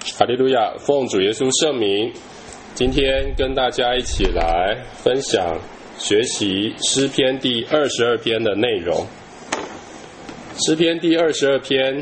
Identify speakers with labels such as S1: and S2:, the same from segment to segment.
S1: 哈利路亚，奉主耶稣圣名，今天跟大家一起来分享学习诗篇第22篇的内容。诗篇第22篇，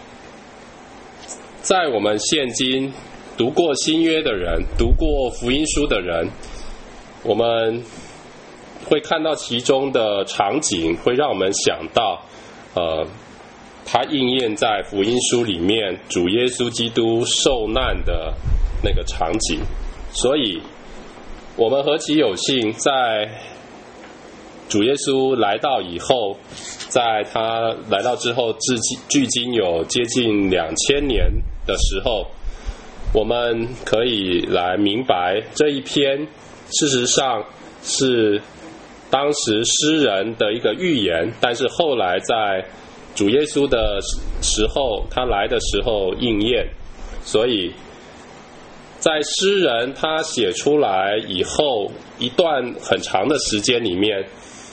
S1: 在我们现今读过新约的人，读过福音书的人，我们会看到其中的场景，会让我们想到它应验在福音书里面主耶稣基督受难的那个场景。所以我们何其有幸，在主耶稣来到以后，在他来到之后距今有接近2000年的时候，我们可以来明白这一篇事实上是当时诗人的一个预言，但是后来在主耶稣的时候，他来的时候应验。所以在诗人他写出来以后一段很长的时间里面，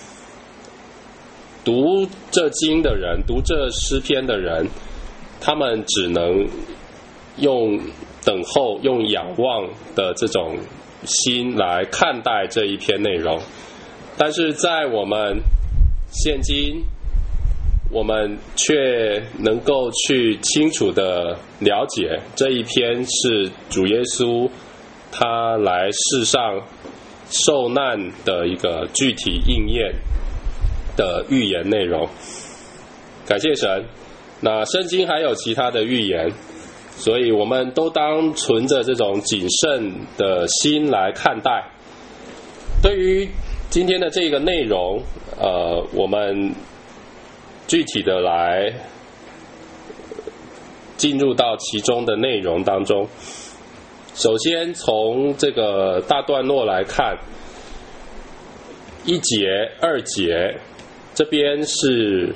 S1: 读这经的人，读这诗篇的人，他们只能用等候、用仰望的这种心来看待这一篇内容。但是在我们现今，我们却能够去清楚的了解这一篇是主耶稣他来世上受难的一个具体应验的预言内容。感谢神。那圣经还有其他的预言，所以我们都当存着这种谨慎的心来看待。对于今天的这个内容，我们具体的来进入到其中的内容当中。首先从这个大段落来看，1节、2节这边是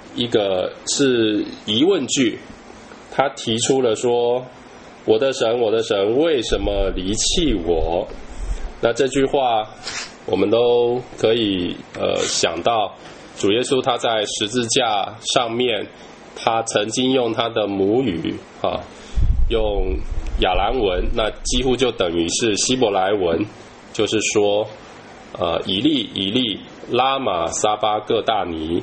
S1: 疑问句，他提出了说，我的神，我的神，为什么离弃我？那这句话我们都可以想到主耶稣他在十字架上面，他曾经用他的母语用亚兰文，那几乎就等于是希伯来文，就是说以利以利拉玛撒巴各大尼，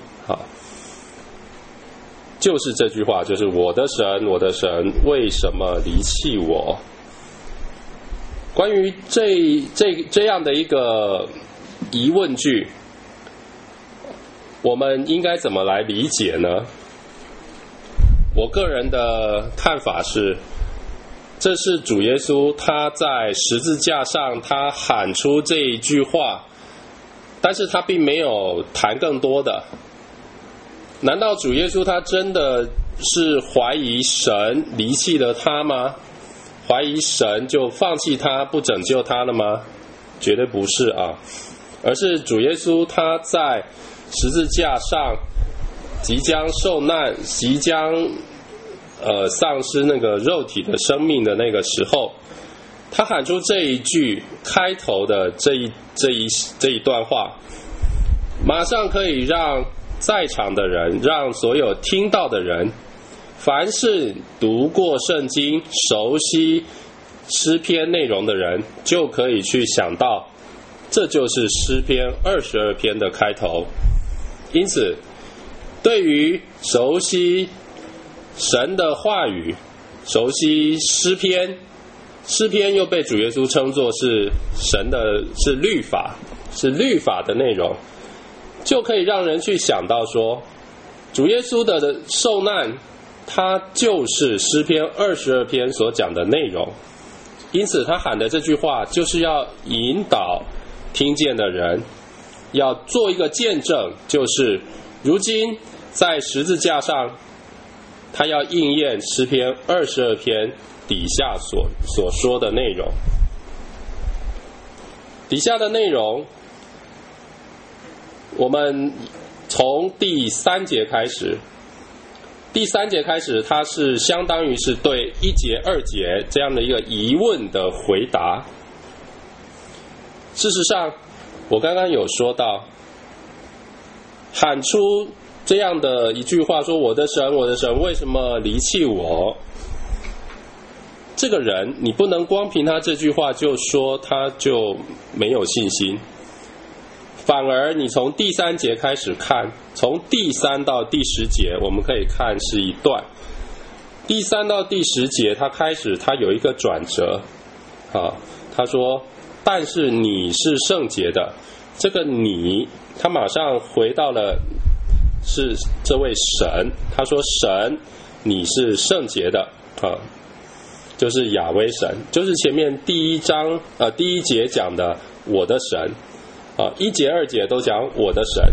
S1: 就是这句话，就是我的神，我的神，为什么离弃我？关于这样的一个疑问句，我们应该怎么来理解呢？我个人的看法是，这是主耶稣他在十字架上他喊出这一句话，但是他并没有谈更多的。难道主耶稣他真的是怀疑神离弃了他吗？怀疑神就放弃他不拯救他了吗？绝对不是啊，而是主耶稣他在十字架上即将受难，即将丧失那个肉体的生命的那个时候，他喊出这一句开头的这一段话，马上可以让在场的人，让所有听到的人，凡是读过圣经、熟悉诗篇内容的人，就可以去想到，这就是诗篇22篇的开头。因此，对于熟悉神的话语，熟悉诗篇，诗篇又被主耶稣称作是神的是律法的内容，就可以让人去想到说，主耶稣的受难，它就是诗篇22篇所讲的内容。因此他喊的这句话就是要引导听见的人，要做一个见证，就是如今在十字架上，他要应验诗篇22篇底下所说的内容。底下的内容，我们从第3节开始。第3节开始，它是相当于是对1节、2节这样的一个疑问的回答。事实上，我刚刚有说到，喊出这样的一句话说，我的神，我的神，为什么离弃我？ 这个人你不能光凭他这句话就说他就没有信心，反而你从第3节开始看，从第3到第10节我们可以看是一段，第3到第10节他有一个转折他说但是你是圣洁的，这个你他马上回到了是这位神，他说神你是圣洁的就是亚威神，就是前面第一节讲的我的神1节2节都讲我的神，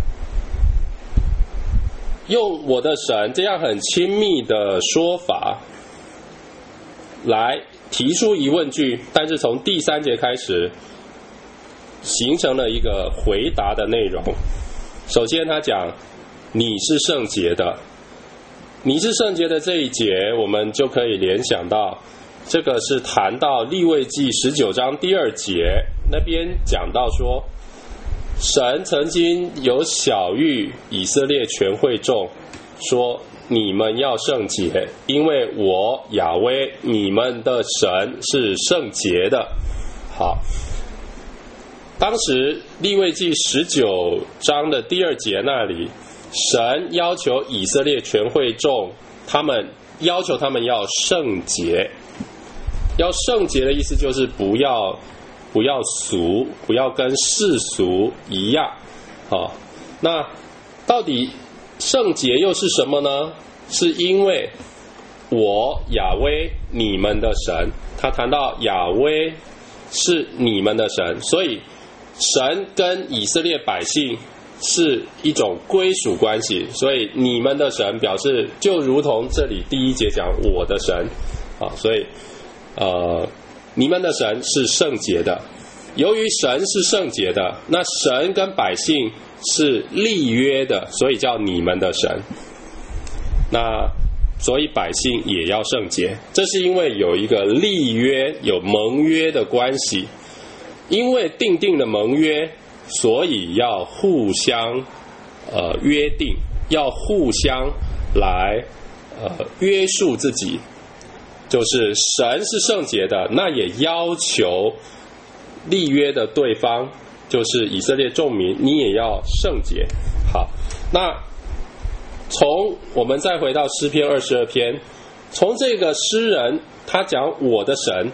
S1: 用我的神这样很亲密的说法来提出疑问句，但是从第3节开始形成了一个回答的内容。首先他讲你是圣洁的，你是圣洁的这一节我们就可以联想到这个是谈到利未记19章第2节，那边讲到说神曾经有晓谕以色列全会众说你们要圣洁，因为我亚威你们的神是圣洁的。好，当时利未记19章的第2节那里，神要求以色列全会众要求他们要圣洁，要圣洁的意思就是不要俗，不要跟世俗一样那到底圣洁又是什么呢？是因为我亚威你们的神，他谈到亚威是你们的神，所以神跟以色列百姓是一种归属关系，所以你们的神表示就如同这里第1节讲我的神所以你们的神是圣洁的。由于神是圣洁的，那神跟百姓是立约的，所以叫你们的神，那所以百姓也要圣洁，这是因为有一个立约有盟约的关系，因为订定了盟约，所以要互相约定，要互相来约束自己，就是神是圣洁的，那也要求立约的对方就是以色列众民，你也要圣洁。好，那从我们再回到诗篇22篇，从这个诗人他讲我的神，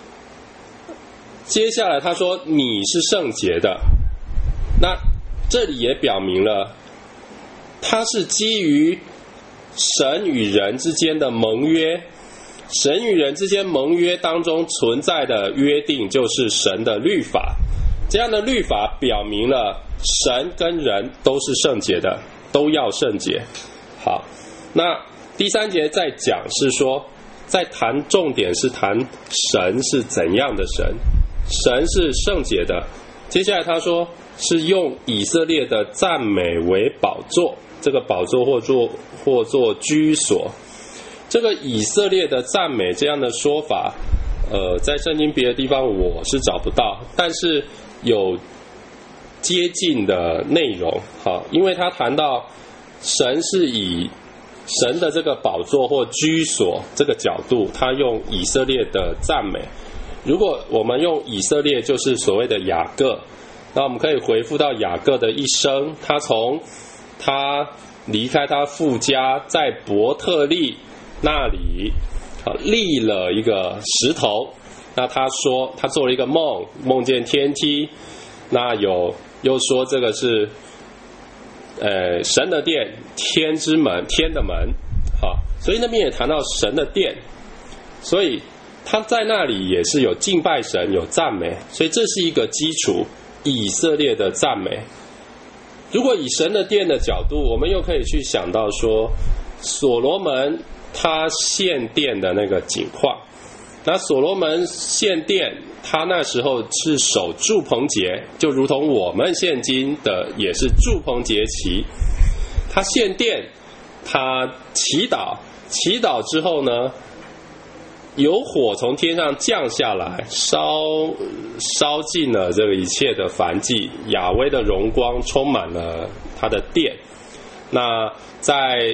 S1: 接下来他说你是圣洁的，那这里也表明了他是基于神与人之间的盟约，神与人之间盟约当中存在的约定就是神的律法，这样的律法表明了神跟人都是圣洁的，都要圣洁。好，那第3节再讲是说，在谈重点是谈神是怎样的神，神是圣洁的。接下来他说是用以色列的赞美为宝座，这个宝座或作居所。这个以色列的赞美这样的说法在圣经别的地方我是找不到，但是有接近的内容因为他谈到神是以神的这个宝座或居所这个角度，他用以色列的赞美。如果我们用以色列就是所谓的雅各，那我们可以回复到雅各的一生，他从他离开他父家，在伯特利那里立了一个石头，那他说他做了一个梦，梦见天梯，那又说这个是神的殿，天之门，天的门所以那边也谈到神的殿，所以他在那里也是有敬拜神，有赞美，所以这是一个基础，以色列的赞美。如果以神的殿的角度，我们又可以去想到说所罗门他献殿的那个景况，那所罗门献殿，他那时候是守住棚节，就如同我们现今的也是住棚节期。他献殿，他祈祷之后呢，有火从天上降下来，烧尽了这个一切的燔祭，亚威的荣光充满了他的殿。那在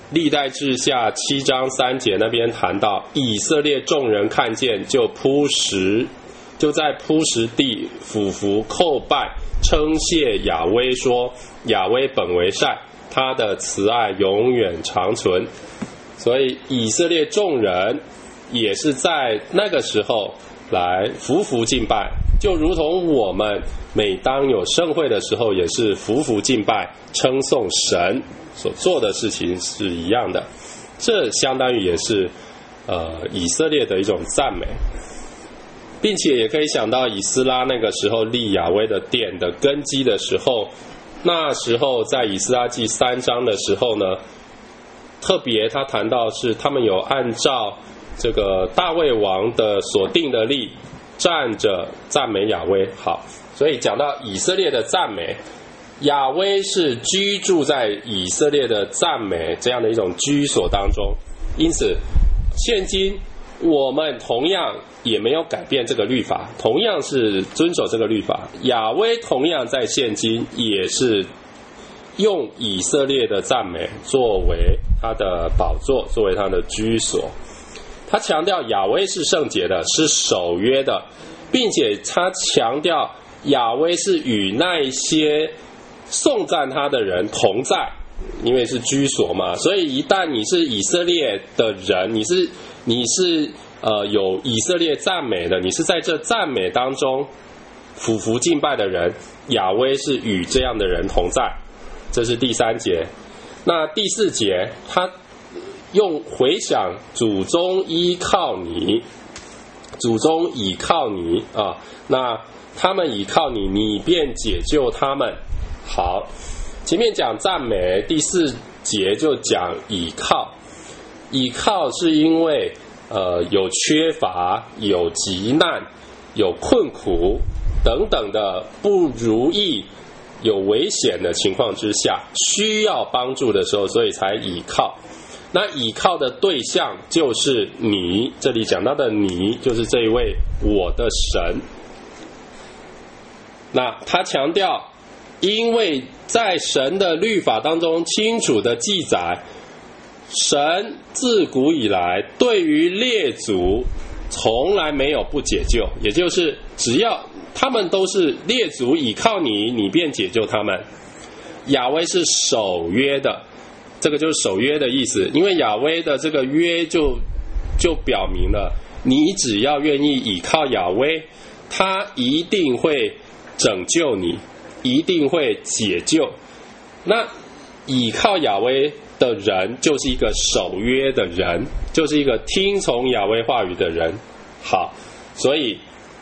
S1: 历代志下7章3节那边谈到，以色列众人看见就在铺石地俯伏叩拜，称谢亚威，说亚威本为善，他的慈爱永远长存。所以以色列众人也是在那个时候来匍匐敬拜，就如同我们每当有盛会的时候也是匍匐敬拜称颂神所做的事情是一样的。这相当于也是以色列的一种赞美，并且也可以想到以斯拉那个时候立亚威的殿的根基的时候，那时候在以斯拉记3章的时候呢，特别他谈到是他们有按照这个大卫王的所定的例站着赞美亚威。好，所以讲到以色列的赞美，亚威是居住在以色列的赞美这样的一种居所当中，因此现今我们同样也没有改变这个律法，同样是遵守这个律法。亚威同样在现今也是用以色列的赞美作为他的宝座，作为他的居所。他强调亚威是圣洁的，是守约的，并且他强调亚威是与那一些颂赞他的人同在，因为是居所嘛，所以一旦你是以色列的人，你是有以色列赞美的，你是在这赞美当中俯伏敬拜的人，亚威是与这样的人同在。这是第3节。那第4节他用回想祖宗依靠你，祖宗倚靠你啊，那他们倚靠你，你便解救他们。好，前面讲赞美，第4节就讲倚靠。倚靠是因为有缺乏，有急难，有困苦等等的不如意，有危险的情况之下，需要帮助的时候，所以才倚靠。那倚靠的对象就是你，这里讲到的你就是这一位我的神。那他强调，因为在神的律法当中清楚的记载，神自古以来对于列祖从来没有不解救，也就是只要他们都是列祖倚靠你，你便解救他们。亚威是守约的，这个就是守约的意思，因为亚威的这个约就表明了，你只要愿意倚靠亚威，他一定会拯救你，一定会解救。那倚靠亚威的人就是一个守约的人，就是一个听从亚威话语的人。好，所以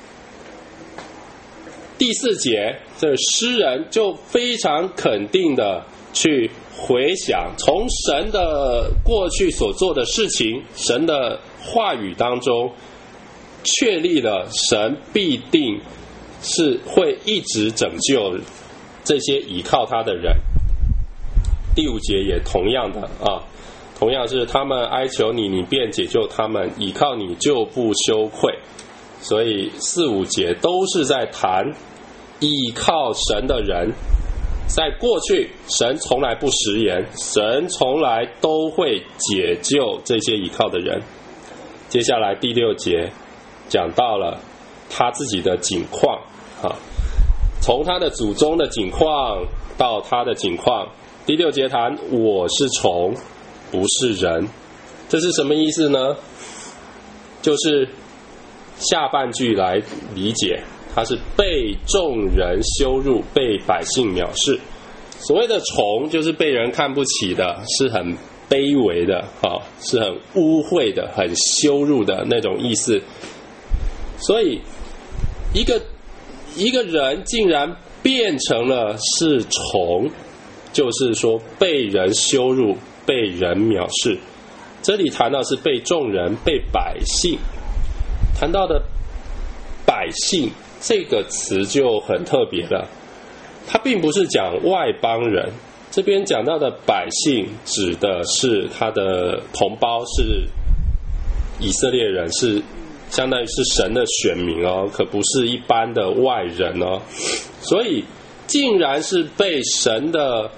S1: 第4节这诗人就非常肯定的去回想从神的过去所做的事情，神的话语当中确立了神必定是会一直拯救这些倚靠他的人。第5节也同样的同样是他们哀求你，你便解救他们，倚靠你就不羞愧。所以4、5节都是在谈倚靠神的人，在过去神从来不食言，神从来都会解救这些倚靠的人。接下来第6节讲到了他自己的景况从他的祖宗的景况到他的景况。第6节谈我是虫不是人，这是什么意思呢？就是下半句来理解，他是被众人羞辱，被百姓藐视。所谓的虫就是被人看不起的，是很卑微的是很污秽的，很羞辱的那种意思。所以一个人竟然变成了是虫，就是说被人羞辱，被人藐视。这里谈到是被众人，被百姓。谈到的百姓这个词就很特别了，它并不是讲外邦人，这边讲到的百姓指的是他的同胞，是以色列人，是相当于是神的选民可不是一般的外人所以竟然是被神的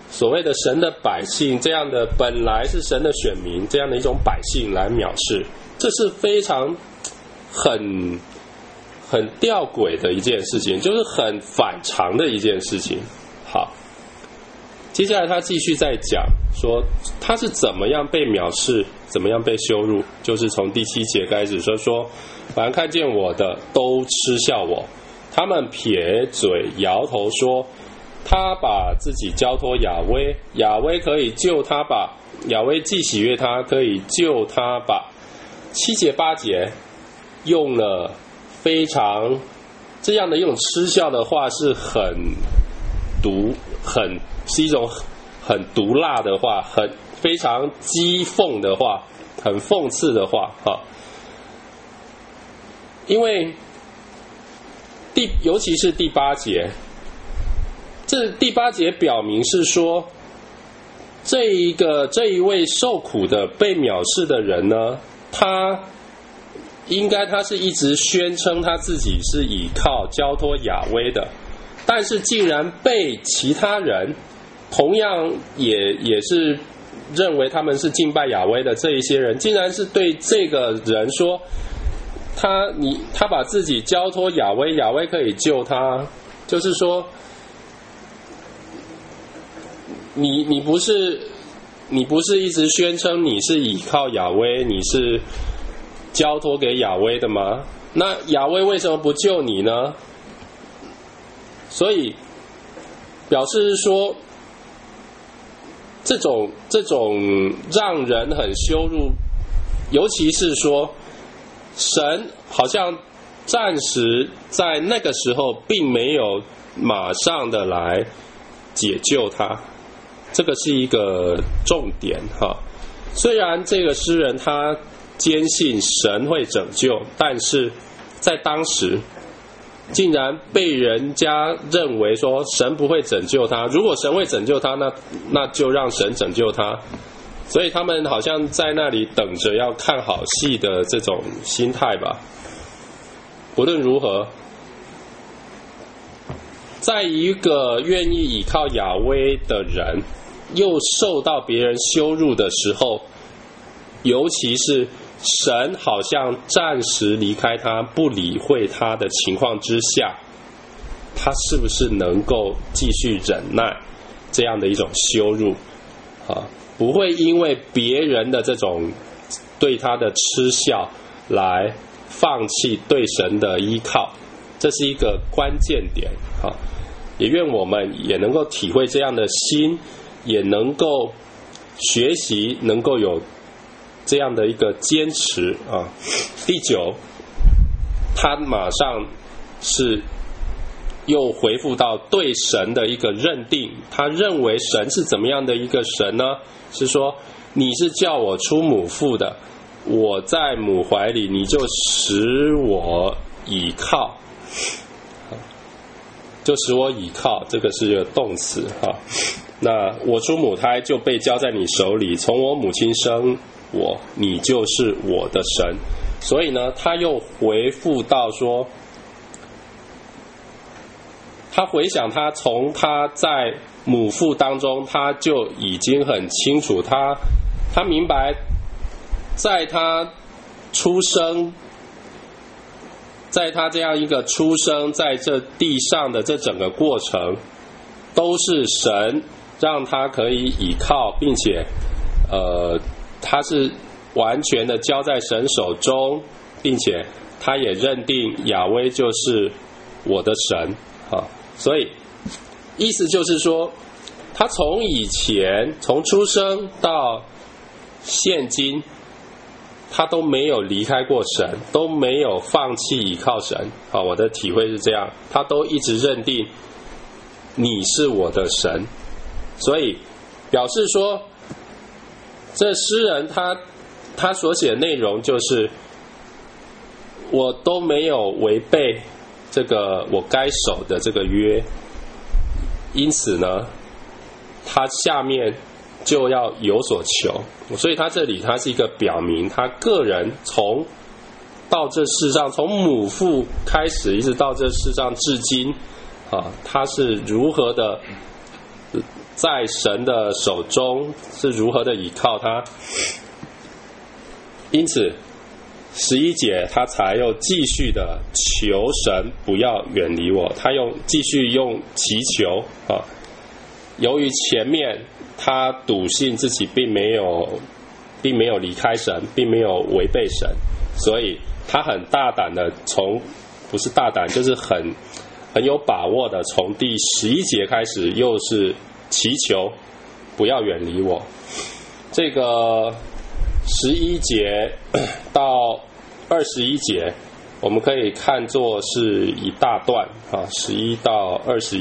S1: 所谓的神的百姓，这样的本来是神的选民，这样的一种百姓来藐视，这是非常很吊诡的一件事情，就是很反常的一件事情。好，接下来他继续再讲说他是怎么样被藐视，怎么样被羞辱，就是从第7节开始说凡看见我的都嗤笑我，他们撇嘴摇头说他把自己交托亚威，亚威可以救他吧，亚威既喜悦他，可以救他吧。7节8节用了非常这样的一种嗤笑的话，是是一种很毒辣的话，非常讥讽的话，很讽刺的话哈。因为尤其是第8节，这第8节表明是说，这一位受苦的被藐视的人呢，他是一直宣称他自己是倚靠交托亚威的，但是竟然被其他人同样也是认为他们是敬拜亚威的这一些人，竟然是对这个人说他把自己交托亚威，亚威可以救他，就是说你不是一直宣称你是倚靠亚威，你是交托给亚威的吗？那亚威为什么不救你呢？所以表示说，这种让人很羞辱，尤其是说神好像暂时在那个时候并没有马上的来解救他，这个是一个重点哈。虽然这个诗人他坚信神会拯救，但是在当时竟然被人家认为说神不会拯救他，如果神会拯救他，那就让神拯救他。所以他们好像在那里等着要看好戏的这种心态吧。不论如何，在一个愿意倚靠亚威的人又受到别人羞辱的时候，尤其是神好像暂时离开他，不理会他的情况之下，他是不是能够继续忍耐这样的一种羞辱啊？不会因为别人的这种对他的嗤笑来放弃对神的依靠，这是一个关键点啊！也愿我们也能够体会这样的心，也能够学习，能够有这样的一个坚持啊。第9，他马上是又回复到对神的一个认定，他认为神是怎么样的一个神呢？是说你是叫我出母腹的，我在母怀里，你就使我倚靠，就使我倚靠，这个是一个动词哈。那我出母胎就被交在你手里，从我母亲生我，你就是我的神。所以呢，他又回复到说，他回想他从他在母腹当中，他就已经很清楚，他明白，在他出生，在他这样一个出生在这地上的这整个过程，都是神让他可以倚靠，并且他是完全的交在神手中，并且他也认定亚威就是我的神啊。所以意思就是说，他从以前从出生到现今，他都没有离开过神，都没有放弃倚靠神啊。我的体会是这样，他都一直认定你是我的神。所以表示说，这诗人他所写的内容就是我都没有违背这个我该守的这个约，因此呢，他下面就要有所求。所以他这里他是一个表明他个人到这世上，从母腹开始一直到这世上至今啊，他是如何的在神的手中是如何的倚靠他。因此11节他才又继续的求神不要远离我，他继续用祈求啊。由于前面他笃信自己并没有离开神，并没有违背神，所以他很大胆的不是大胆，就是很有把握的从第11节开始又是祈求不要远离我。这个11节到21节我们可以看作是一大段啊，11到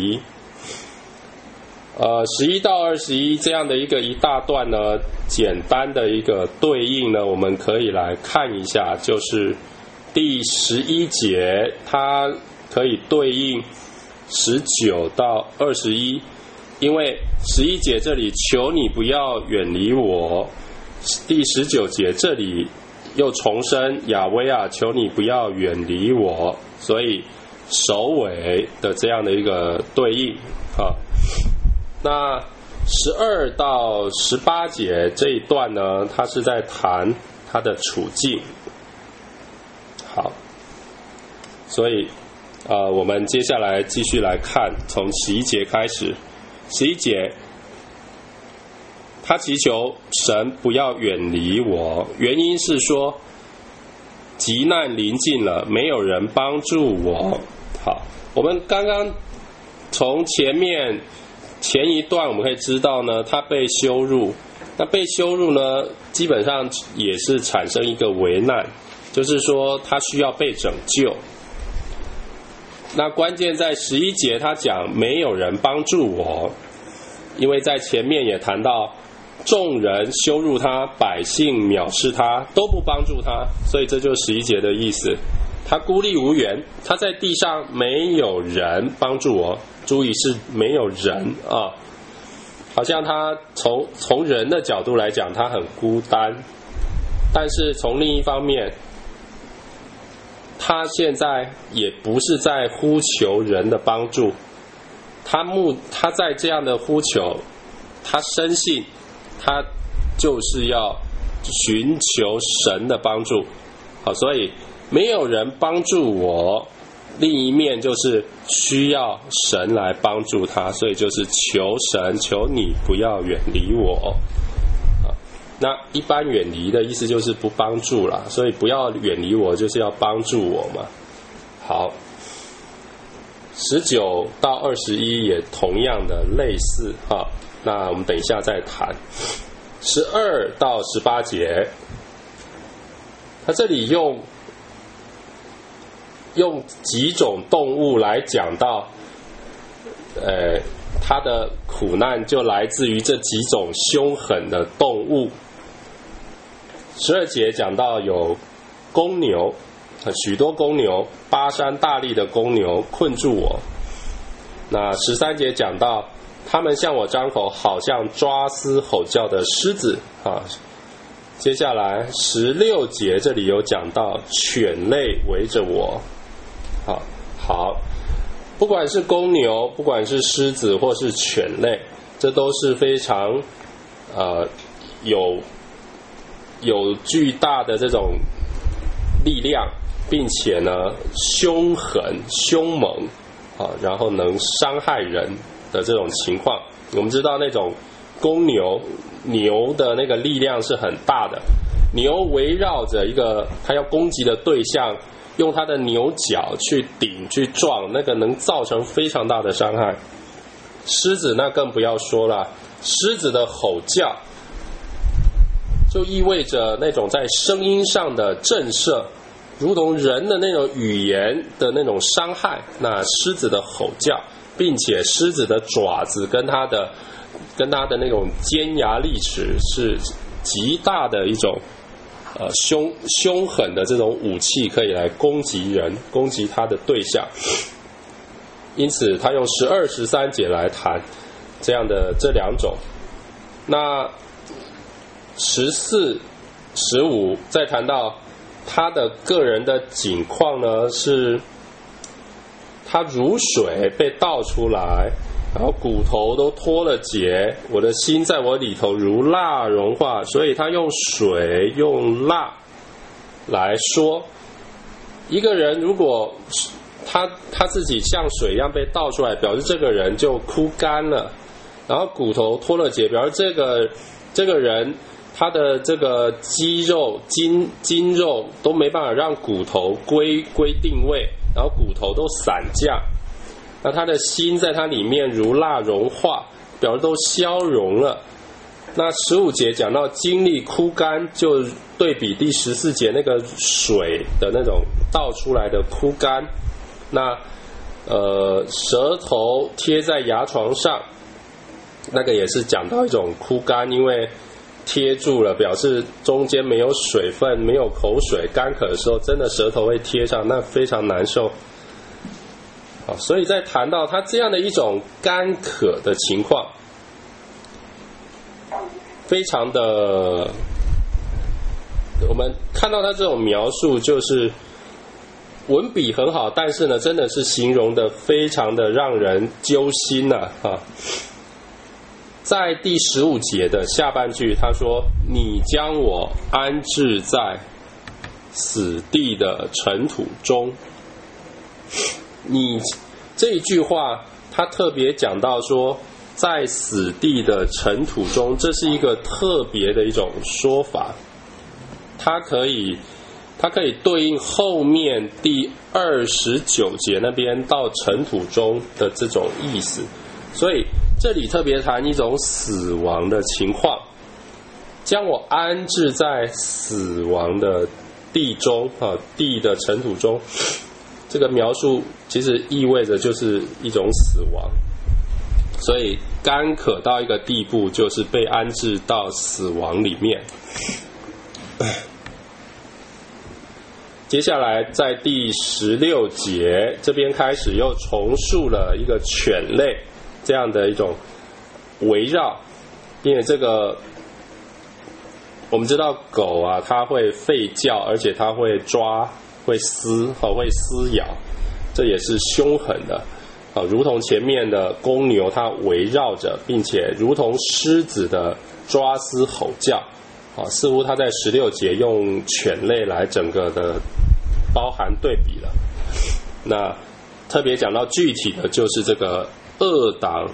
S1: 21。11到21这样的一大段呢，简单的一个对应呢，我们可以来看一下，就是第11节它可以对应19到21，因为11节这里求你不要远离我，第19节这里又重申亚威啊，求你不要远离我，所以首尾的这样的一个对应啊。那12到18节这一段呢，他是在谈他的处境。好，所以我们接下来继续来看，从11节开始。11节他祈求神不要远离我，原因是说急难临近了，没有人帮助我。好，我们刚刚从前一段我们可以知道呢，他被羞辱，那被羞辱呢基本上也是产生一个危难，就是说他需要被拯救。那关键在11节他讲没有人帮助我，因为在前面也谈到众人羞辱他，百姓藐视他，都不帮助他，所以这就是11节的意思，他孤立无援，他在地上没有人帮助我。注意是没有人啊，好像他从人的角度来讲他很孤单，但是从另一方面他现在也不是在呼求人的帮助，他在这样的呼求，他深信他就是要寻求神的帮助。好，所以没有人帮助我，另一面就是需要神来帮助他，所以就是求神，求你不要远离我。那一般远离的意思就是不帮助啦，所以不要远离我就是要帮助我嘛。好，19到21也同样的类似啊，那我们等一下再谈。12到18节，他这里用几种动物来讲到他的苦难就来自于这几种凶狠的动物。12节讲到有公牛，许多公牛，巴山大力的公牛困住我。那13节讲到他们向我张口，好像抓撕吼叫的狮子啊。接下来16节这里有讲到犬类围着我。好，不管是公牛，不管是狮子或是犬类，这都是非常有巨大的这种力量，并且呢凶狠凶猛啊，然后能伤害人的这种情况。我们知道那种公牛的那个力量是很大的，牛围绕着一个它要攻击的对象，用它的牛角去顶去撞，那个能造成非常大的伤害。狮子那更不要说了，狮子的吼叫就意味着那种在声音上的震慑，如同人的那种语言的那种伤害。那狮子的吼叫，并且狮子的爪子跟它的那种尖牙利齿是极大的一种凶狠的这种武器，可以来攻击人，攻击他的对象。因此他用12、13节来谈这样的这两种。那14、15再谈到他的个人的境况呢，是他如水被倒出来， 然后骨头都脱了节，我的心在我里头如蜡融化。所以他用水用蜡来说，一个人如果他自己像水一样被倒出来，表示这个人就枯干了。然后骨头脱了节，表示这个人他的这个肌肉筋肉都没办法让骨头归定位，然后骨头都散架。那他的心在他里面如蜡融化，表示都消融了。那15节讲到精力枯干，就对比第14节那个水的那种倒出来的枯干。那舌头贴在牙床上，那个也是讲到一种枯干，因为贴住了，表示中间没有水分，没有口水，干渴的时候真的舌头会贴上，那非常难受。所以在谈到他这样的一种干渴的情况，非常的，我们看到他这种描述，就是文笔很好，但是呢，真的是形容的非常的让人揪心啊！在第15节的下半句，他说：“你将我安置在死地的尘土中。”你这一句话，他特别讲到说，在死地的尘土中，这是一个特别的一种说法，它可以对应后面第29节那边到尘土中的这种意思，所以这里特别谈一种死亡的情况，将我安置在死亡的地中地的尘土中。这个描述其实意味着就是一种死亡，所以干渴到一个地步，就是被安置到死亡里面。接下来在第16节这边开始又重述了一个犬类这样的一种围绕，因为这个我们知道狗啊，它会吠叫，而且它会抓，会撕咬，这也是凶狠的如同前面的公牛，它围绕着，并且如同狮子的抓撕吼叫似乎它在16节用犬类来整个的包含对比了。那特别讲到具体的，就是这个恶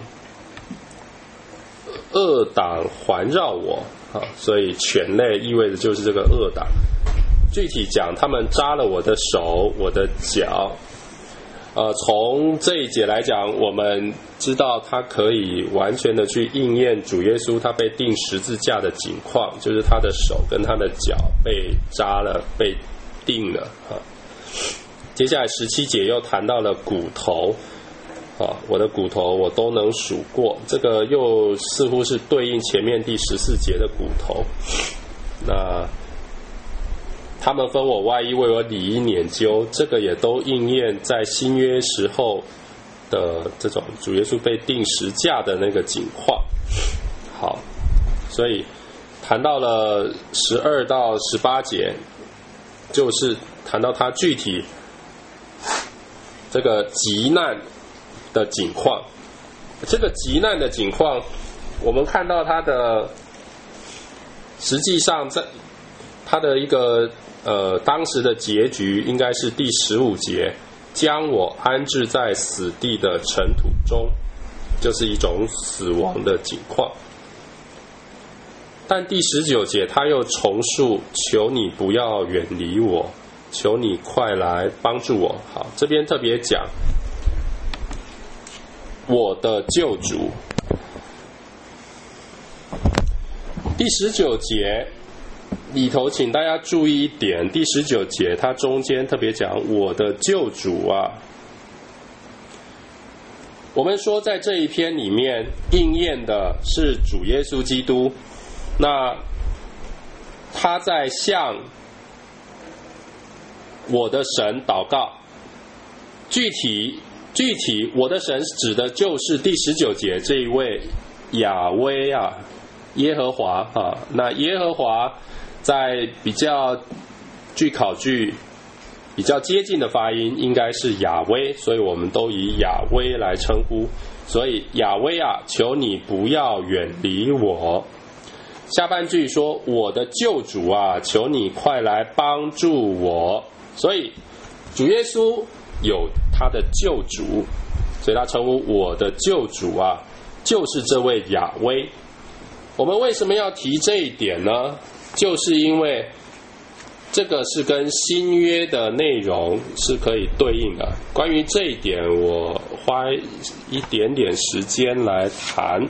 S1: 党环绕我所以犬类意味着就是这个恶党。具体讲，他们扎了我的手，我的脚。从这一节来讲，我们知道他可以完全的去应验主耶稣他被钉十字架的景况，就是他的手跟他的脚被扎了，被钉了接下来17节又谈到了骨头我的骨头我都能数过，这个又似乎是对应前面第14节的骨头。那他们分我外衣，为我理衣撵揪，这个也都应验在新约时候的这种主耶稣被钉十架的那个景况。好，所以谈到了12到18节，就是谈到他具体这个急难的景况。这个急难的景况，我们看到他的实际上在他的一个当时的结局应该是第15节，将我安置在死地的尘土中，就是一种死亡的景况。但第19节他又重述，求你不要远离我，求你快来帮助我。好，这边特别讲我的救主。第19节里头请大家注意一点，第19节它中间特别讲我的救主啊。我们说在这一篇里面应验的是主耶稣基督，那他在向我的神祷告，具体我的神指的就是第19节这一位亚威啊，耶和华那耶和华在比较具考据比较接近的发音应该是雅威，所以我们都以雅威来称呼。所以雅威啊，求你不要远离我。下半句说我的救主啊，求你快来帮助我。所以主耶稣有他的救主，所以他称呼我的救主啊，就是这位雅威。我们为什么要提这一点呢？就是因为这个是跟新约的内容是可以对应的。关于这一点，我花一点点时间来谈。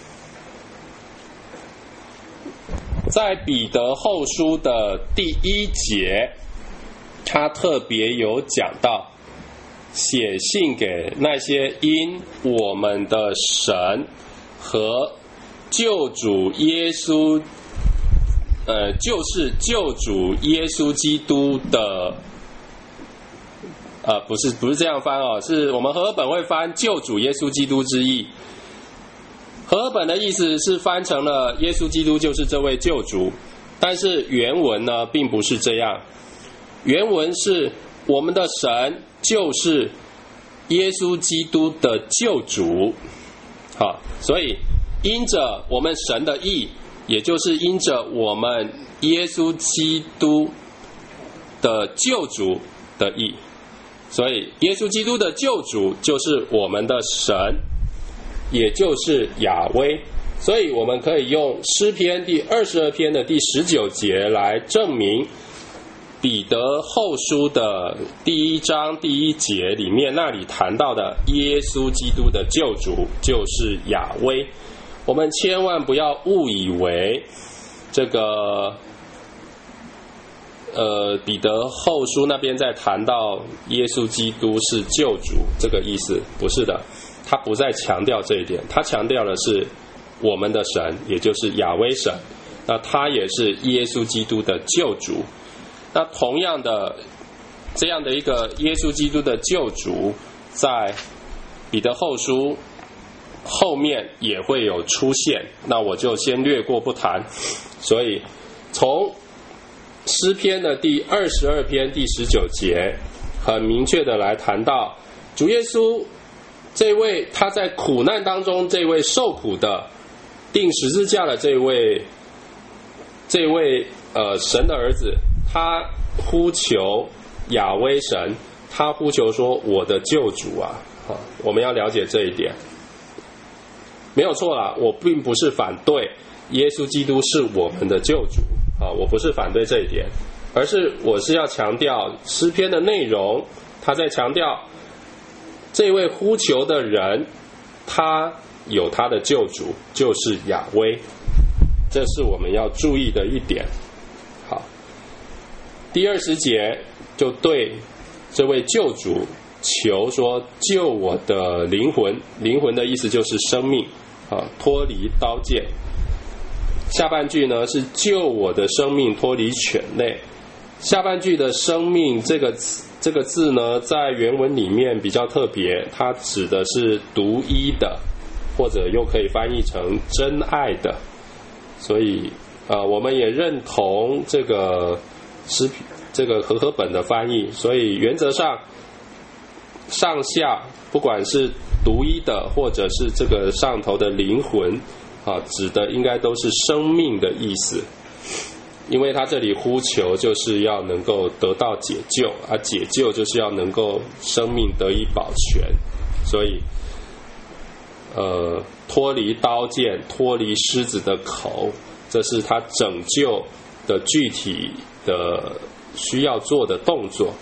S1: 在彼得后书的第1节，他特别有讲到，写信给那些因我们的神和救主耶稣就是救主耶稣基督的，不是这样翻哦，是我们和合本会翻救主耶稣基督之意。和合本的意思是翻成了耶稣基督就是这位救主，但是原文呢并不是这样，原文是我们的神就是耶稣基督的救主。好，所以因着我们神的义，也就是因着我们耶稣基督的救主的义，所以耶稣基督的救主就是我们的神，也就是雅威。所以我们可以用诗篇第22篇的第19节来证明彼得后书的第1章第1节里面那里谈到的耶稣基督的救主就是雅威。我们千万不要误以为这个彼得后书那边在谈到耶稣基督是救主这个意思，不是的，他不再强调这一点，他强调的是我们的神，也就是雅威神，那他也是耶稣基督的救主。那同样的这样的一个耶稣基督的救主，在彼得后书后面也会有出现，那我就先略过不谈。所以从诗篇的第22篇第19节很明确的来谈到主耶稣这位他在苦难当中这位受苦的钉十字架的这位神的儿子，他呼求雅威神，他呼求说我的救主啊，我们要了解这一点。没有错啦，我并不是反对耶稣基督是我们的救主我不是反对这一点，而是我是要强调诗篇的内容，他在强调这位呼求的人他有他的救主，就是雅威，这是我们要注意的一点。好，第20节就对这位救主求说救我的灵魂，灵魂的意思就是生命脱离刀剑。下半句呢是救我的生命脱离犬类。下半句的生命这个字呢，在原文里面比较特别，它指的是独一的，或者又可以翻译成真爱的。所以我们也认同这个和合本的翻译，所以原则上上下不管是独一的或者是这个上头的灵魂指的应该都是生命的意思，因为他这里呼求就是要能够得到解救，解救就是要能够生命得以保全，所以脱离刀剑，脱离狮子的口，这是他拯救的具体的需要做的动作。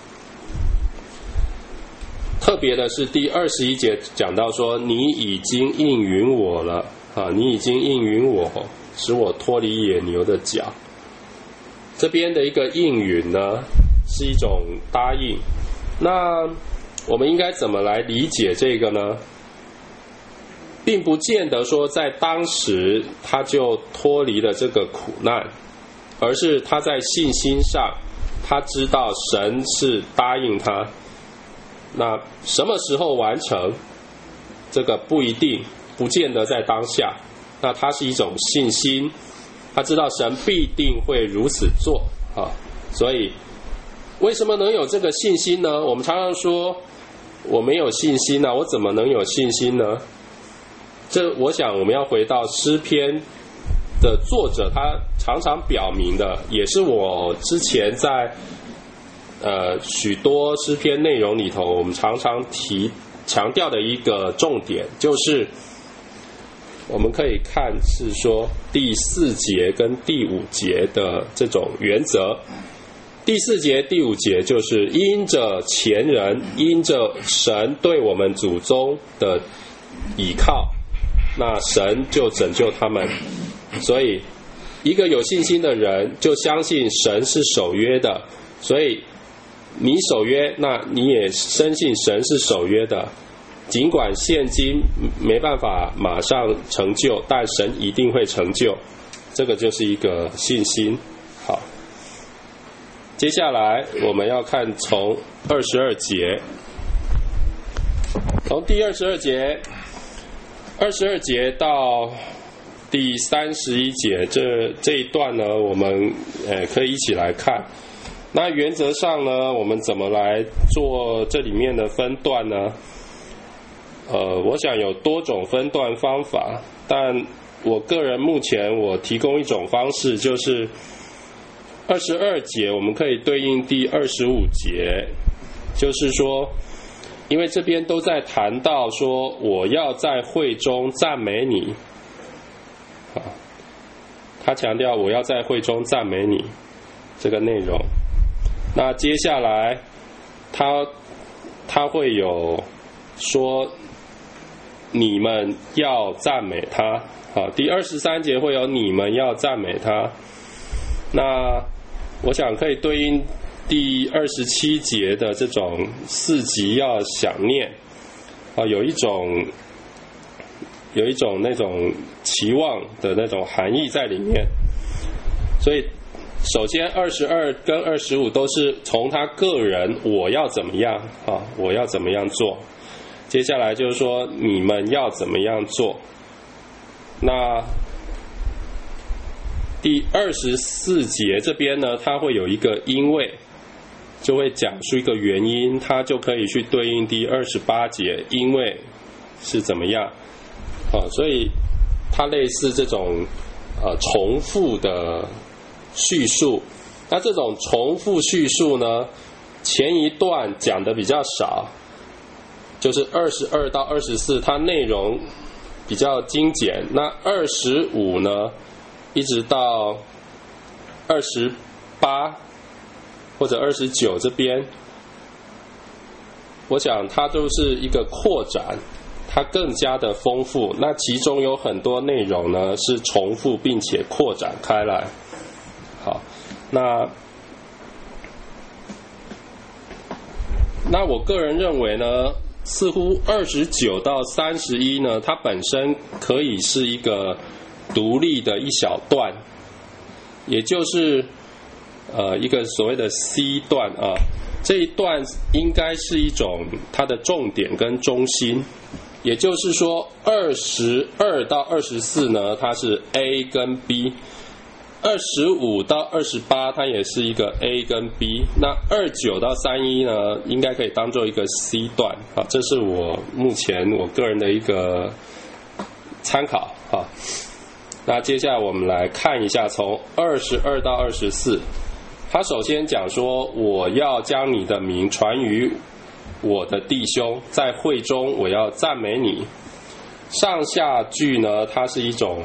S1: 特别的是第21节讲到说你已经应允我了你已经应允我，使我脱离野牛的脚。这边的一个应允呢是一种答应，那我们应该怎么来理解这个呢？并不见得说在当时他就脱离了这个苦难，而是他在信心上他知道神是答应他，那什么时候完成这个不一定，不见得在当下，那它是一种信心，他知道神必定会如此做所以为什么能有这个信心呢？我们常常说我没有信心啊，我怎么能有信心呢？我想我们要回到诗篇的作者，他常常表明的，也是我之前在许多诗篇内容里头，我们常常强调的一个重点，就是我们可以看是说第4节跟第5节的这种原则。第4节、第5节就是因着前人，因着神对我们祖宗的倚靠，那神就拯救他们。所以一个有信心的人就相信神是守约的，所以你守约，那你也深信神是守约的，尽管现今没办法马上成就，但神一定会成就，这个就是一个信心。好，接下来我们要看从22节，从第22节到第31节，这一段呢，我们可以一起来看。那原则上呢，我们怎么来做这里面的分段呢？我想有多种分段方法，但我个人目前我提供一种方式，就是22节我们可以对应第25节，就是说，因为这边都在谈到说我要在会中赞美你，他强调我要在会中赞美你这个内容。那接下来他会有说你们要赞美他，第23节会有你们要赞美他。那我想可以对应第27节的这种4级要想念，有一种那种期望的那种含义在里面。所以首先22跟25都是从他个人我要怎么样我要怎么样做，接下来就是说你们要怎么样做。那第24节这边呢，它会有一个因为，就会讲出一个原因，它就可以去对应第28节因为是怎么样所以它类似这种重复的叙述。那这种重复叙述呢，前一段讲的比较少，就是22到24它内容比较精简。那25呢一直到28或者29这边，我想它都是一个扩展，它更加的丰富。那其中有很多内容呢是重复并且扩展开来。好，那我个人认为呢，似乎29到31呢，它本身可以是一个独立的一小段，也就是一个所谓的 C 段这一段应该是一种它的重点跟中心，也就是说22到24呢它是 A 跟 B， 25到28它也是一个 A 跟 B， 那29到31呢应该可以当做一个 C 段这是我目前我个人的一个参考那接下来我们来看一下从22到24，他首先讲说我要将你的名传于我的弟兄，在会中我要赞美你。上下句呢它是一种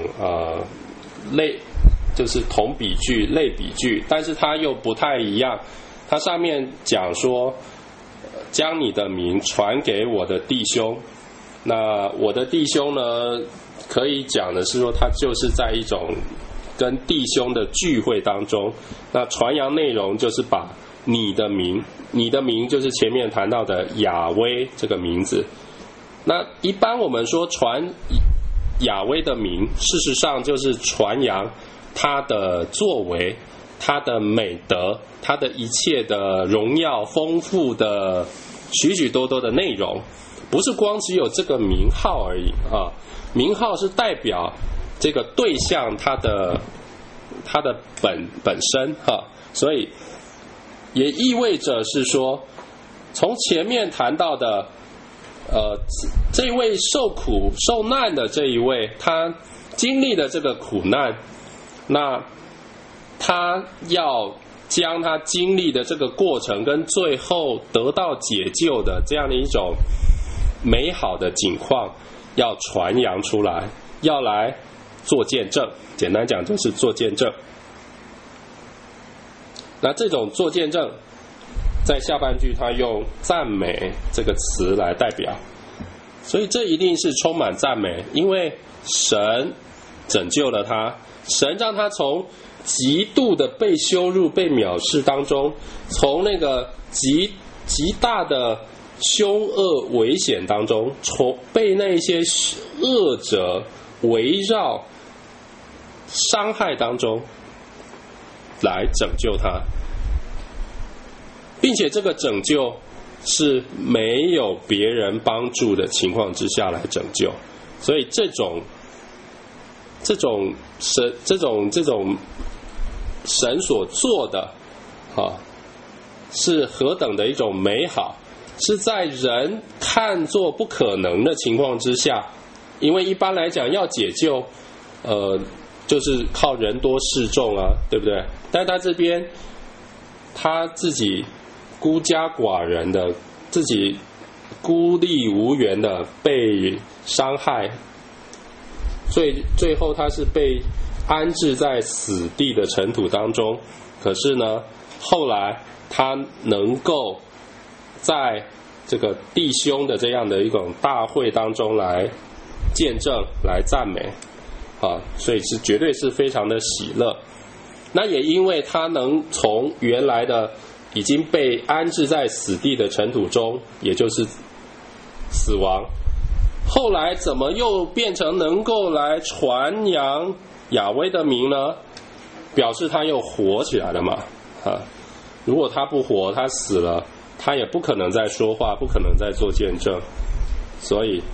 S1: 就是同比句类比句，但是它又不太一样。它上面讲说将你的名传给我的弟兄，那我的弟兄呢可以讲的是说他就是在一种跟弟兄的聚会当中，那传扬内容就是把你的名就是前面谈到的雅威这个名字。那一般我们说传雅威的名，事实上就是传扬他的作为，他的美德，他的一切的荣耀丰富的许许多多的内容，不是光只有这个名号而已名号是代表这个对象他的本身所以也意味着是说，从前面谈到的这位受苦受难的这一位，他经历的这个苦难，那他要将他经历的这个过程跟最后得到解救的这样的一种美好的景况要传扬出来，要来做见证。简单讲就是做见证。那这种做见证在下半句他用赞美这个词来代表，所以这一定是充满赞美，因为神拯救了他，神让他从极度的被羞辱被藐视当中，从那个极大的凶恶危险当中，从被那些恶者围绕伤害当中来拯救他，并且这个拯救是没有别人帮助的情况之下来拯救，所以这种神所做的是何等的一种美好，是在人看作不可能的情况之下，因为一般来讲要解救就是靠人多势众啊，对不对？但他这边他自己孤家寡人的，自己孤立无援的被伤害，最后他是被安置在死地的尘土当中，可是呢后来他能够在这个弟兄的这样的一种大会当中来见证来赞美所以是绝对是非常的喜乐。那也因为他能从原来的已经被安置在死地的尘土中，也就是死亡，后来怎么又变成能够来传扬亚威的名呢？表示他又活起来了嘛如果他不活，他死了，他也不可能再说话，不可能再做见证。所以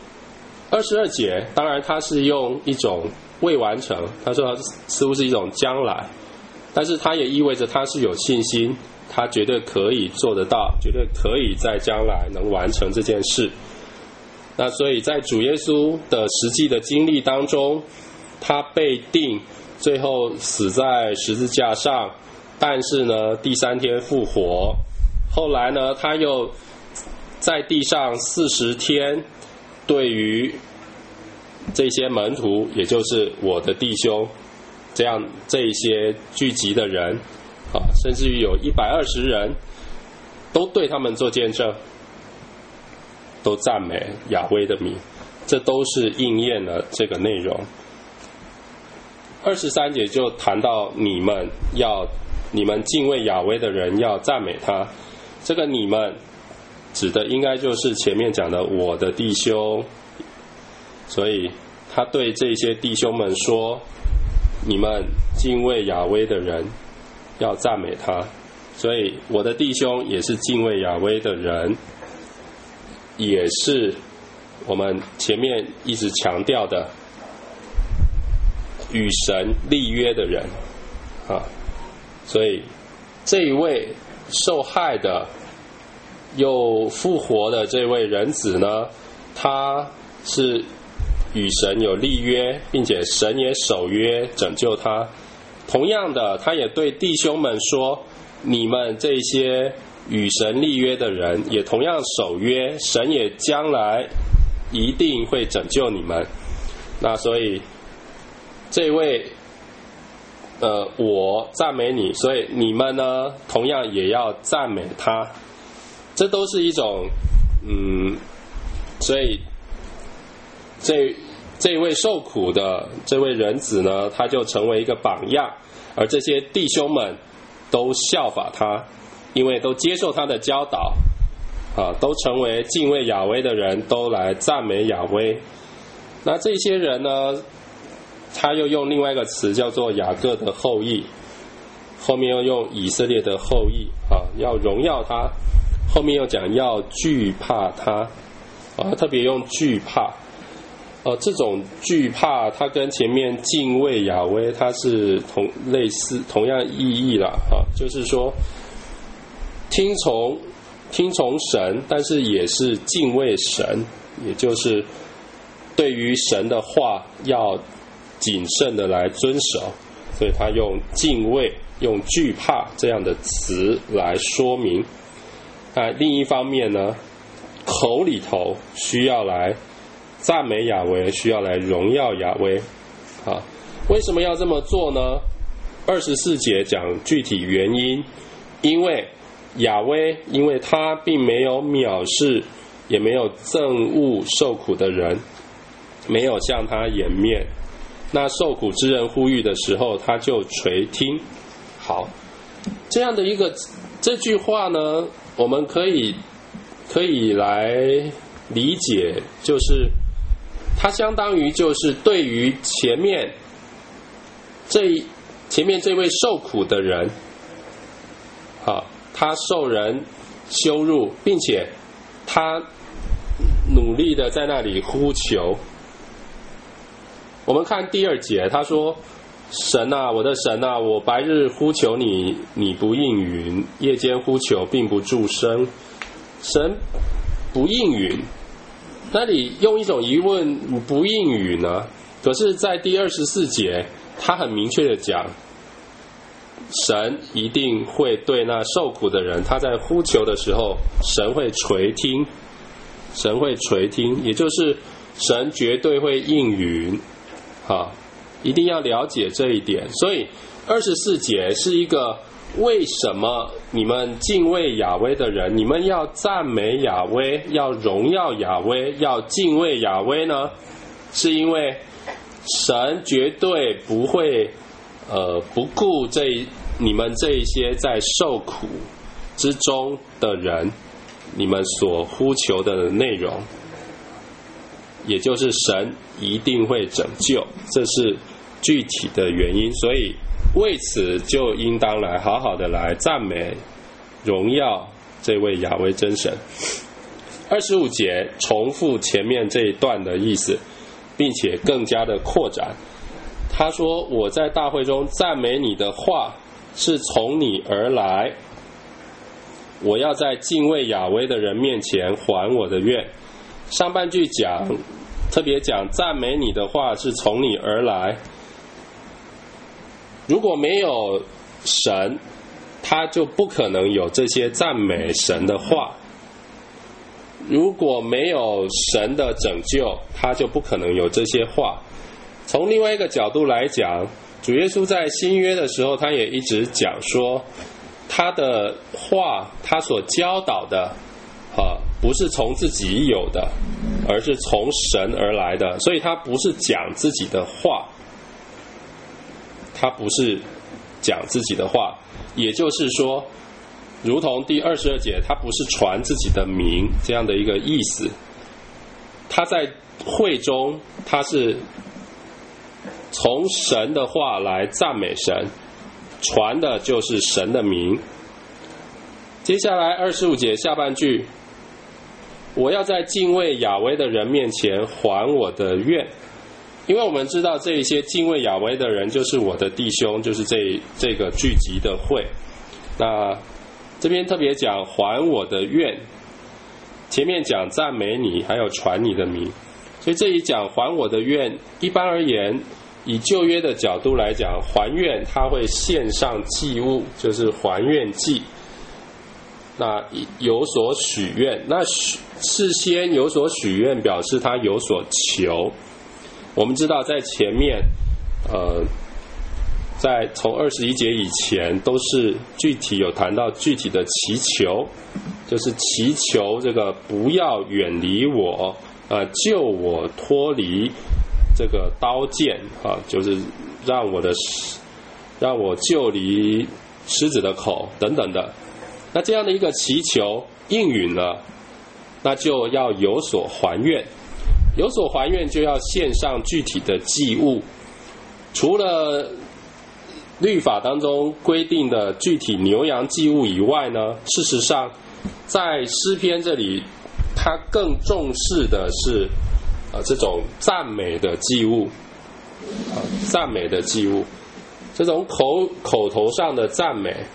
S1: 22节当然他是用一种未完成，他说似乎是一种将来，但是他也意味着他是有信心，他绝对可以做得到，绝对可以在将来能完成这件事。那所以在主耶稣的实际的经历当中，他被钉，最后死在十字架上，但是呢第3天复活，后来呢他又在地上40天，对于这些门徒，也就是我的弟兄，这一些聚集的人甚至于有120人都对他们做见证，都赞美亚威的名，这都是应验了这个内容。23节就谈到你们敬畏亚威的人要赞美他，这个你们指的应该就是前面讲的我的弟兄，所以他对这些弟兄们说，你们敬畏亚威的人要赞美他，所以我的弟兄也是敬畏亚威的人，也是我们前面一直强调的与神立约的人所以这一位受害的又复活的这位人子呢，他是与神有立约，并且神也守约拯救他。同样的，他也对弟兄们说，你们这些与神立约的人也同样守约，神也将来一定会拯救你们。那所以这位我赞美你，所以你们呢同样也要赞美他，这都是一种所以这位受苦的这位人子呢，他就成为一个榜样，而这些弟兄们都效法他，因为都接受他的教导都成为敬畏亚威的人，都来赞美亚威。那这些人呢，他又用另外一个词叫做雅各的后裔，后面又用以色列的后裔要荣耀他，后面又讲要惧怕他特别用惧怕这种惧怕它跟前面敬畏亚威它是类似同样意义啦就是说听从神，但是也是敬畏神，也就是对于神的话要谨慎的来遵守，所以他用敬畏、用惧怕这样的词来说明。另一方面呢，口里头需要来赞美雅威，需要来荣耀雅威。为什么要这么做呢？24节讲具体原因，因为雅威，因为他并没有藐视，也没有憎恶受苦的人，没有向他掩面。那受苦之人呼吁的时候，他就垂听。好，这样的这句话呢，我们可以来理解，就是它相当于就是对于前面这位受苦的人，他受人羞辱，并且他努力的在那里呼求。我们看第2节，他说：神啊，我的神啊，我白日呼求你，你不应允；夜间呼求，并不助声。神不应允，那里用一种疑问，不应允呢？可是在第24节，他很明确的讲，神一定会对那受苦的人，他在呼求的时候，神会垂听，神会垂听，也就是神绝对会应允。一定要了解这一点。所以24节是一个为什么你们敬畏雅威的人，你们要赞美雅威，要荣耀雅威，要敬畏雅威呢？是因为神绝对不会不顾你们这一些在受苦之中的人，你们所呼求的内容，也就是神一定会拯救，这是具体的原因。所以为此就应当来好好的来赞美荣耀这位雅威真神。25节重复前面这一段的意思，并且更加的扩展。他说：我在大会中赞美你的话是从你而来，我要在敬畏雅威的人面前还我的愿。上半句特别讲赞美你的话是从你而来，如果没有神，他就不可能有这些赞美神的话；如果没有神的拯救，他就不可能有这些话。从另外一个角度来讲，主耶稣在新约的时候，他也一直讲说，他的话，他所教导的不是从自己有的，而是从神而来的。所以他不是讲自己的话，他不是讲自己的话，也就是说，如同第22节，他不是传自己的名这样的一个意思。他在会中，他是从神的话来赞美神，传的就是神的名。接下来25节下半句，我要在敬畏雅威的人面前还我的愿。因为我们知道这一些敬畏雅威的人就是我的弟兄，就是这个聚集的会。那这边特别讲还我的愿，前面讲赞美你，还有传你的名，所以这里讲还我的愿，一般而言，以旧约的角度来讲，还愿他会献上祭物，就是还愿祭。那有所许愿，那事先有所许愿，表示他有所求。我们知道在前面在从21节以前都是具体有谈到具体的祈求，就是祈求这个不要远离我，救我脱离这个刀剑，就是让我救离狮子的口等等的。那这样的一个祈求应允了，那就要有所还愿，有所还愿就要献上具体的祭物。除了律法当中规定的具体牛羊祭物以外呢，事实上在诗篇这里他更重视的是这种赞美的祭物，赞美的祭物，这种口头上的赞美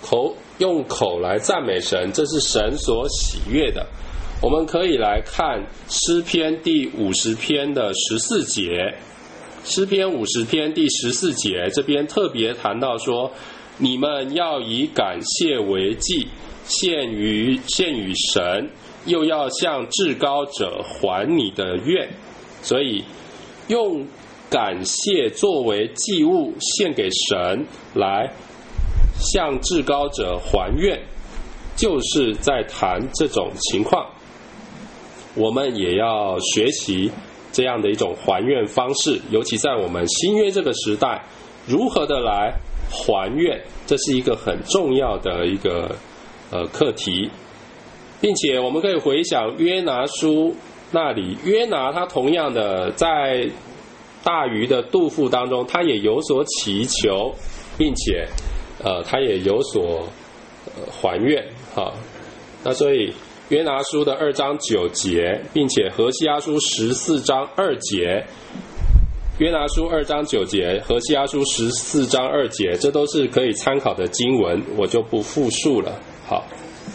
S1: 用口来赞美神，这是神所喜悦的。我们可以来看诗篇第50篇的14节，诗篇50篇第14节，这边特别谈到说，你们要以感谢为祭，献与神，又要向至高者还你的愿。所以用感谢作为祭物献给神，来向至高者还愿，就是在谈这种情况。我们也要学习这样的一种还愿方式，尤其在我们新约这个时代，如何的来还愿，这是一个很重要的一个课题。并且我们可以回想约拿书那里，约拿他同样的在大鱼的肚腹当中，他也有所祈求，并且他也有所还愿。那所以约拿书的2章9节，并且何西阿书14章2节，约拿书2章9节，何西阿书14章2节，这都是可以参考的经文，我就不复述了。好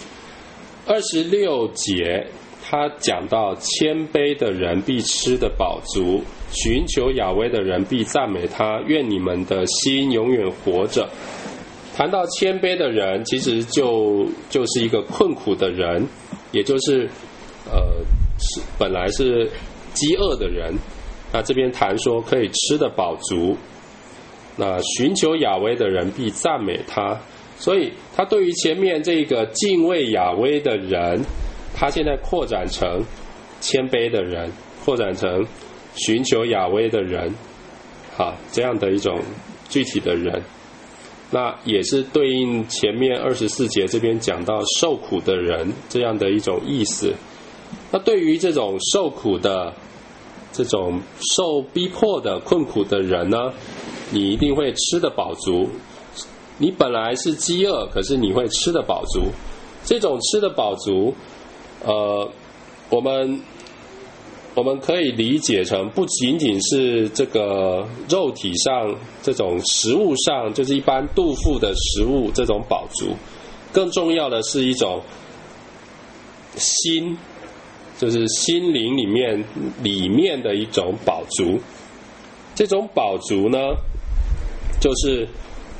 S1: ，26节他讲到谦卑的人必吃得饱足，寻求雅威的人必赞美他，愿你们的心永远活着。谈到谦卑的人，其实就是一个困苦的人，也就是本来是饥饿的人。那这边谈说可以吃得饱足，那寻求雅威的人必赞美他。所以他对于前面这个敬畏雅威的人，他现在扩展成谦卑的人，扩展成寻求雅威的人，这样的一种具体的人。那也是对应前面24节这边讲到受苦的人这样的一种意思。那对于这种受苦的、这种受逼迫的、困苦的人呢，你一定会吃得饱足。你本来是饥饿，可是你会吃得饱足。这种吃得饱足，我们可以理解成不仅仅是这个肉体上这种食物上，就是一般肚腹的食物这种饱足，更重要的是一种心，就是心灵里面的一种饱足。这种饱足呢，就是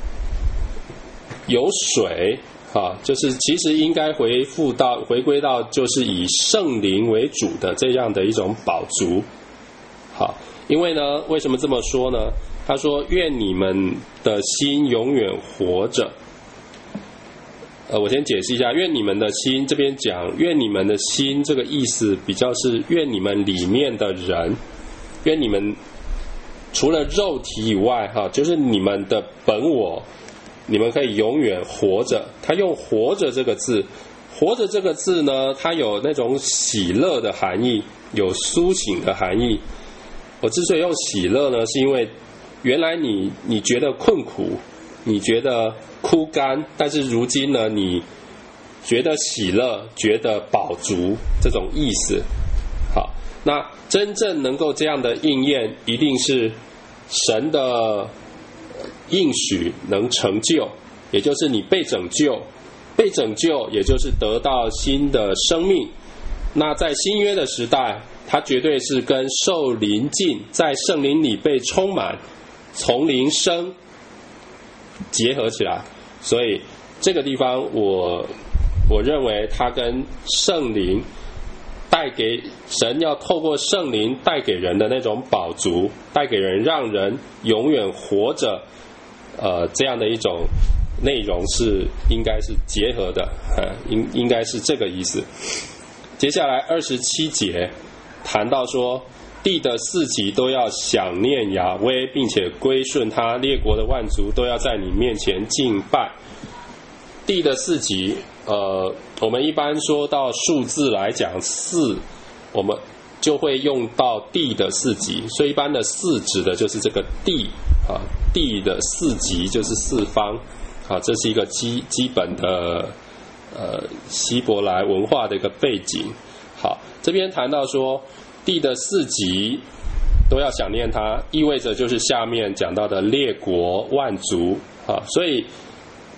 S1: 有水就是其实应该回归到就是以圣灵为主的这样的一种饱足。因为呢，为什么这么说呢？他说愿你们的心永远活着。我先解释一下，愿你们的心这边讲愿你们的心，这个意思比较是愿你们里面的人，愿你们除了肉体以外就是你们的本我，你们可以永远活着。他用活着这个字，活着这个字呢，它有那种喜乐的含义，有苏醒的含义。我之所以用喜乐呢，是因为原来你觉得困苦，你觉得枯干，但是如今呢，你觉得喜乐，觉得饱足，这种意思。好，那真正能够这样的应验，一定是神的应许能成就，也就是你被拯救，被拯救也就是得到新的生命。那在新约的时代，它绝对是跟受灵浸，在圣灵里被充满，从灵生结合起来。所以这个地方我认为它跟圣灵带给神，要透过圣灵带给人的那种饱足，带给人让人永远活着这样的一种内容是应该是结合的，应该是这个意思。接下来27节谈到说，地的四极都要想念雅威，并且归顺他，列国的万族都要在你面前敬拜。地的四极，我们一般说到数字来讲4，我们就会用到地的四极，所以一般的4指的就是这个地地的四极就是四方这是一个基本的希伯来文化的一个背景。好，这边谈到说地的四极都要想念它，意味着就是下面讲到的列国万族所以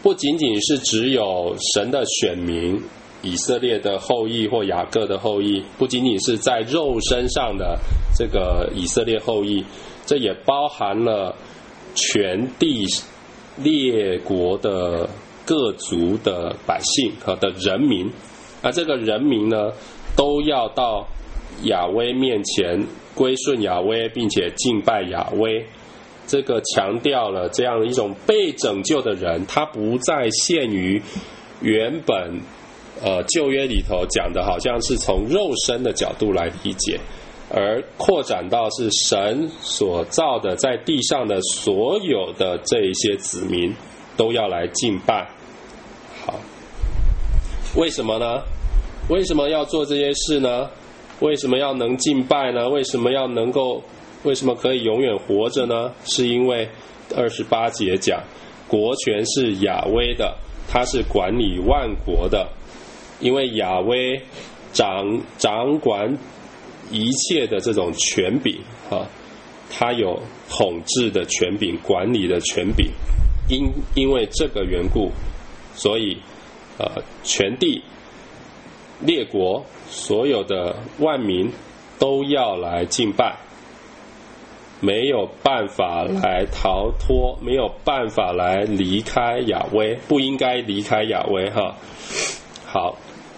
S1: 不仅仅是只有神的选民以色列的后裔或雅各的后裔，不仅仅是在肉身上的这个以色列后裔，这也包含了全地列国的各族的百姓和的人民。而这个人民呢，都要到亚威面前归顺亚威，并且敬拜亚威。这个强调了这样一种被拯救的人，他不再限于原本旧约里头讲的好像是从肉身的角度来理解，而扩展到是神所造的在地上的所有的这一些子民都要来敬拜。好，为什么呢？为什么要做这些事呢？为什么要能敬拜呢？为什么可以永远活着呢？是因为28节讲，国权是亚威的，他是管理万国的。因为亚威掌管一切的这种权柄啊，他有统治的权柄，管理的权柄。因为这个缘故，所以全地列国所有的万民都要来敬拜，没有办法来逃脱，没有办法来离开亚威，不应该离开亚威哈。好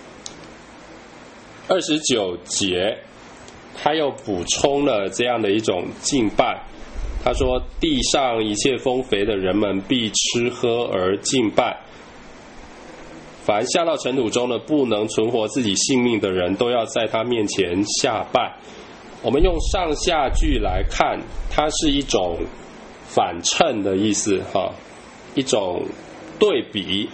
S1: ，29节他又补充了这样的一种敬拜，他说地上一切丰肥的人们必吃喝而敬拜，凡下到尘土中的不能存活自己性命的人都要在他面前下拜。我们用上下句来看，它是一种反衬的意思哈，一种对比。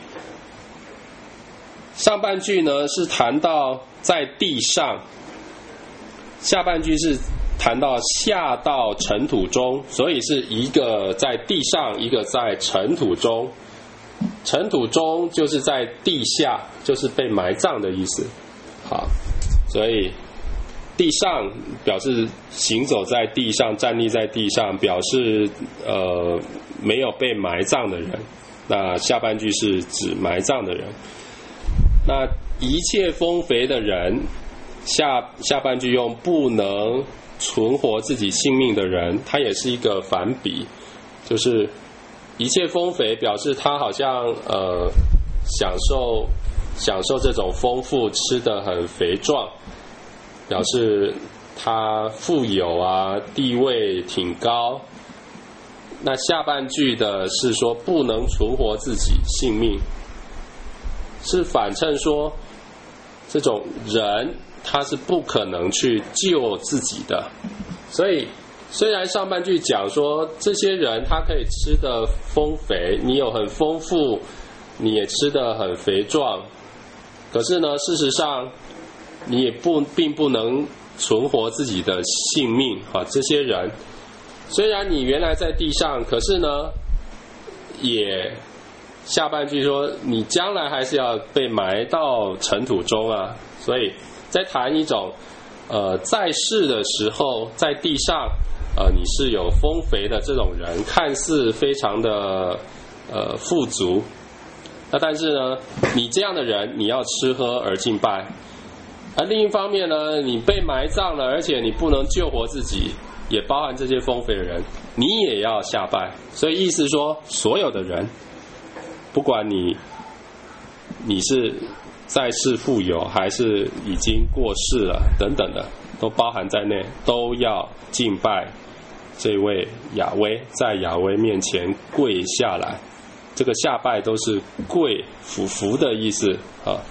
S1: 上半句呢是谈到在地上，下半句是谈到下到尘土中，所以是一个在地上，一个在尘土中。尘土中就是在地下，就是被埋葬的意思。好，所以地上表示行走在地上，站立在地上，表示没有被埋葬的人。那下半句是指埋葬的人。那一切丰肥的人，下半句用不能存活自己性命的人，它也是一个反比，就是一切丰肥表示他好像享受这种丰富，吃得很肥壮，表示他富有啊，地位挺高。那下半句的是说不能存活自己性命，是反衬说这种人他是不可能去救自己的。所以虽然上半句讲说这些人他可以吃得丰肥，你有很丰富，你也吃得很肥壮，可是呢事实上你也并不能存活自己的性命啊。这些人虽然你原来在地上，可是呢也下半句说你将来还是要被埋到尘土中啊。所以在谈一种在世的时候在地上你是有丰肥的这种人，看似非常的富足，那但是呢你这样的人你要吃喝而敬拜。而另一方面呢，你被埋葬了，而且你不能救活自己，也包含这些丰肥的人，你也要下拜。所以意思说所有的人，不管你是在世富有还是已经过世了等等的，都包含在内，都要敬拜这位亚威，在亚威面前跪下来。这个下拜都是跪俯伏的意思啊。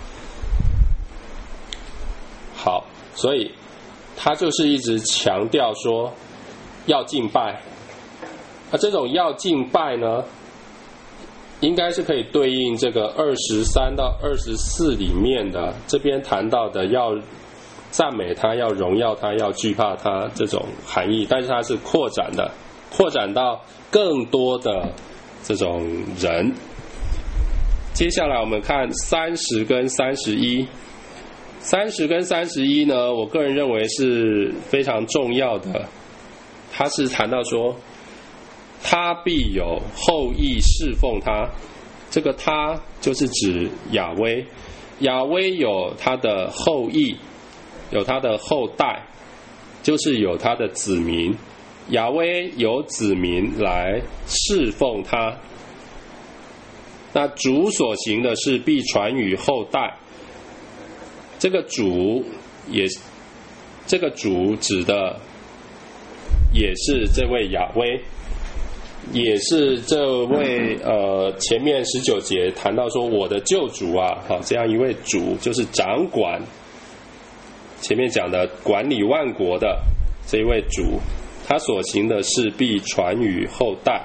S1: 好，所以他就是一直强调说要敬拜。那这种要敬拜呢，应该是可以对应这个23到24里面的这边谈到的要赞美他，要荣耀他，要惧怕他这种含义，但是它是扩展到更多的这种人。接下来我们看30跟31。30跟31呢，我个人认为是非常重要的。他是谈到说他必有后裔侍奉他， 这个他就是指亚威，亚威有他的后裔，有他的后代，就是有他的子民，亚威有子民来侍奉他。那主所行的事必传于后代，这个主指的也是这位亚威，也是这位前面19节谈到说我的救主啊，好，这样一位主就是掌管，前面讲的管理万国的这一位主，他所行的事必传于后代。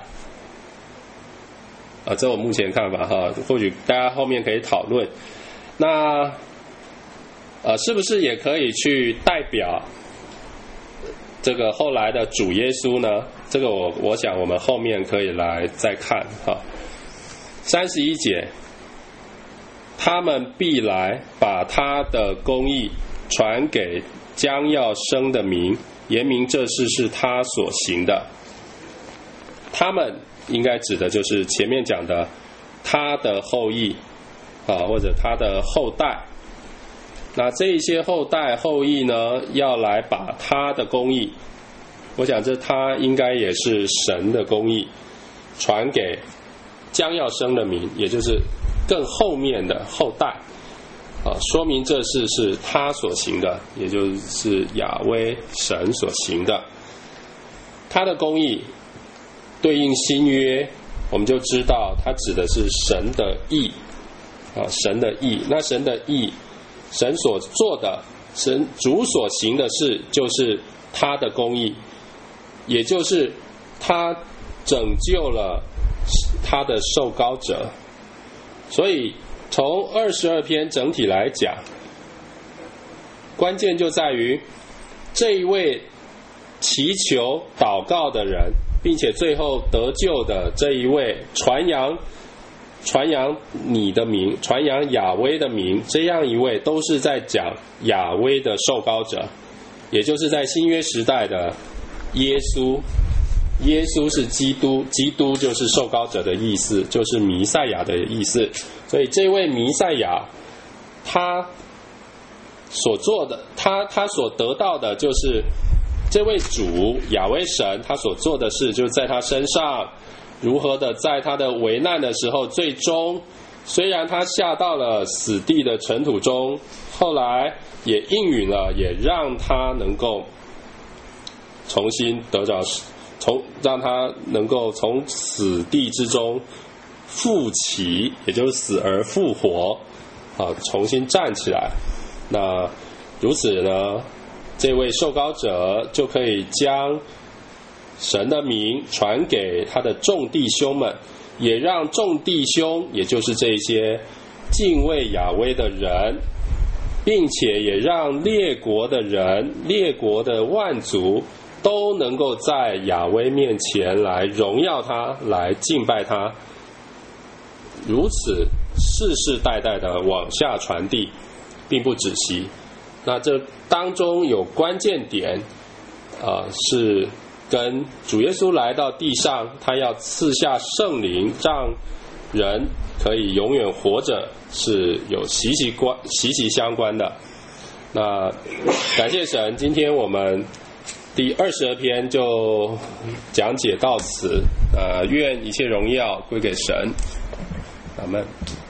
S1: 这我目前看法哈，或许大家后面可以讨论。那是不是也可以去代表这个后来的主耶稣呢？这个我想我们后面可以来再看哈。31节，他们必来把他的公义传给将要生的民，言明这事是他所行的。他们应该指的就是前面讲的他的后裔或者他的后代。那这一些后代后裔呢，要来把他的公义，我想这他应该也是神的公义，传给将要生的民，也就是更后面的后代说明这事是他所行的，也就是亚威神所行的。他的公义对应新约，我们就知道它指的是神的义神的义。那神的义，神所做的，神主所行的事，就是他的公义，也就是他拯救了他的受膏者。所以从22篇整体来讲，关键就在于这一位祈求祷告的人，并且最后得救的这一位传扬你的名，传扬亚威的名，这样一位都是在讲亚威的受膏者，也就是在新约时代的耶稣。耶稣是基督，基督就是受膏者的意思，就是弥赛亚的意思。所以这位弥赛亚，他所做的，他所得到的，就是这位主亚威神他所做的事，就是在他身上如何的在他的危难的时候，最终虽然他下到了死地的尘土中，后来也应允了，也让他能够重新得着，让他能够从死地之中复起，也就是死而复活重新站起来。那如此呢，这位受膏者就可以将神的名传给他的众弟兄们，也让众弟兄，也就是这些敬畏亚威的人，并且也让列国的人，列国的万族都能够在亚威面前来荣耀他，来敬拜他，如此世世代代的往下传递，并不止息。那这当中有关键点是跟主耶稣来到地上，他要赐下圣灵，让人可以永远活着，是有息息相关的。那感谢神，今天我们第22篇就讲解到此，愿一切荣耀归给神，阿们。